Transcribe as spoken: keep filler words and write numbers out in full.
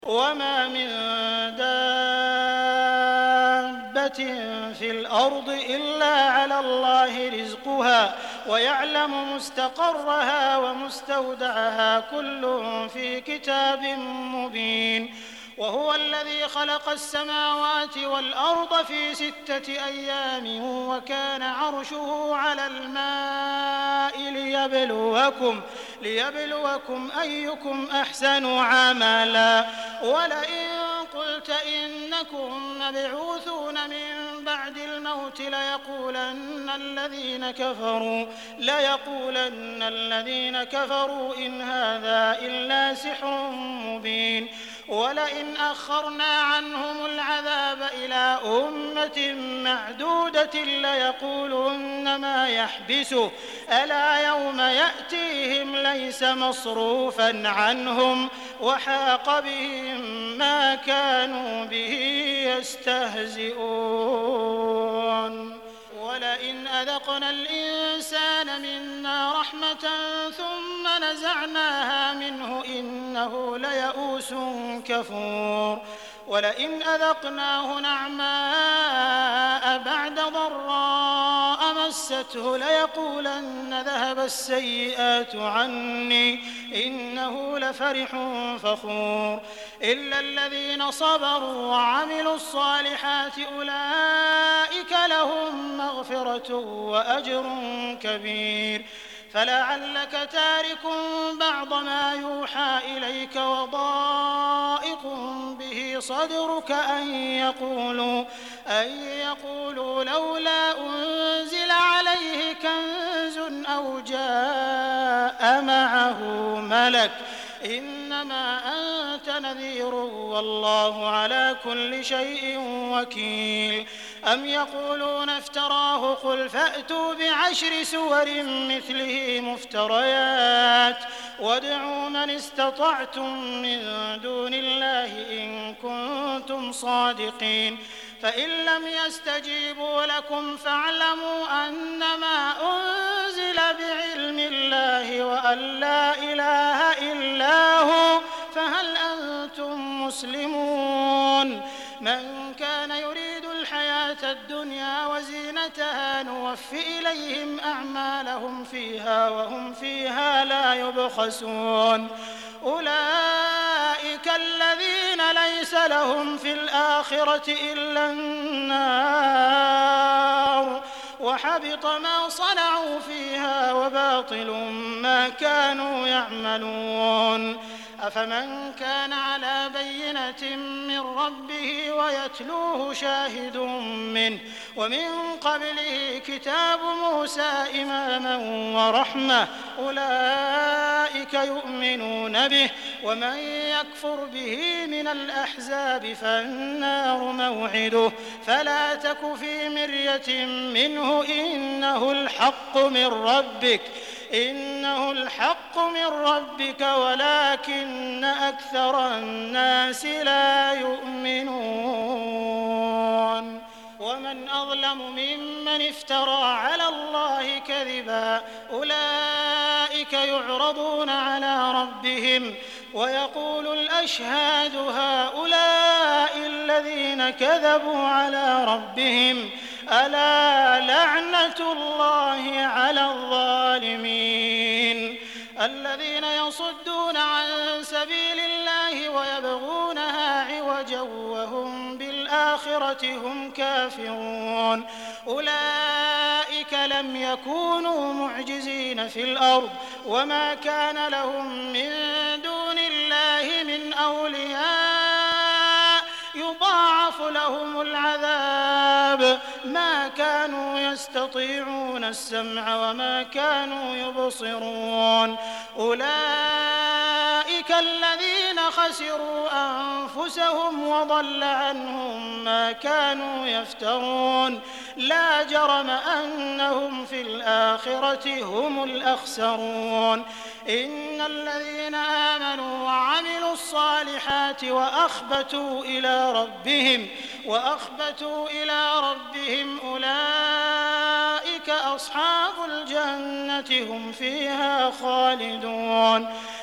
وما من دابة في الأرض إلا على الله رزقها ويعلم مستقرها ومستودعها كل في كتاب مبين. وهو الذي خلق السماوات والأرض في ستة أيام وكان عرشه على الماء ليبلوكم, ليبلوكم أيكم أحسن عملا. ولئن قلت إنكم مبعوثون من بعد الموت ليقولن الذين كفروا, ليقولن الذين كفروا إن هذا إلا سحر مبين. ولئن أخرنا عنهم العذاب إلى أمة معدودة ليقولن ما يحبسه ألا يوم يأتيهم ليس مصروفا عنهم وحاق بهم ما كانوا به يستهزئون. ولئن أذقنا الإنسان منا رحمة ثم نزعناها منه إنه ليئوس كفور. ولئن أذقناه نعماء بعد ضراء مسته ليقولن ذهب السيئات عني إنه لفرح فخور. إلا الذين صبروا وعملوا الصالحات أولئك لهم مغفرة وأجر كبير. فلعلك تارك بعض ما يوحى إليك وضائق به صدرك أن يقولوا, أن يقولوا لولا أنزل عليه كنز أو جاء معه ملك إنما أنت نذير والله على كل شيء وكيل. أم يقولون افتراه قل فأتوا بعشر سور مثله مفتريات وادعوا من استطعتم من دون الله إن كنتم صادقين. فإن لم يستجيبوا لكم فاعلموا أنما أنزل بعلم الله وأن لا إله إلا هو فهل أنتم مسلمون. من كان يريد الحياة الدنيا وزينتها نوفي إليهم أعمالهم فيها وهم فيها لا يبخسون. أولئك الذين ليس لهم في الآخرة إلا النار وحبط ما صنعوا فيها وباطل ما كانوا يعملون. أفمن كان على بينة من ربه ويتلوه شاهد منه ومن قبله كتاب موسى إماما ورحمة أولئك يؤمنون به. ومن يكفر به من الأحزاب فالنار موعده فلا تك في مرية منه إنه الحق من ربك إنه الحق من ربك ولكن أكثر الناس لا يؤمنون. ومن أظلم ممن افترى على الله كذبا أولئك يعرضون على ربهم ويقول الأشهاد هؤلاء الذين كذبوا على ربهم ألا لعنة الله على الظالمين. الذين يصدون عن سبيل الله ويبغونها عوجا وهم بالآخرة هم كافرون. أولئك لم يكونوا معجزين في الأرض وما كان لهم من دون الله من أولياء يضاعف لهم العذاب ما كانوا يستطيعون السمع وما كانوا يبصرون. أولئك الذين خسروا أنفسهم وضل عنهم ما كانوا يفترون. لا جرم أنهم في الآخرة هم الأخسرون. إن الذين آمنوا وعملوا الصالحات وأخبتوا إلى ربهم وأخبتوا إلى ربهم أولئك أصحاب الجنة هم فيها خالدون.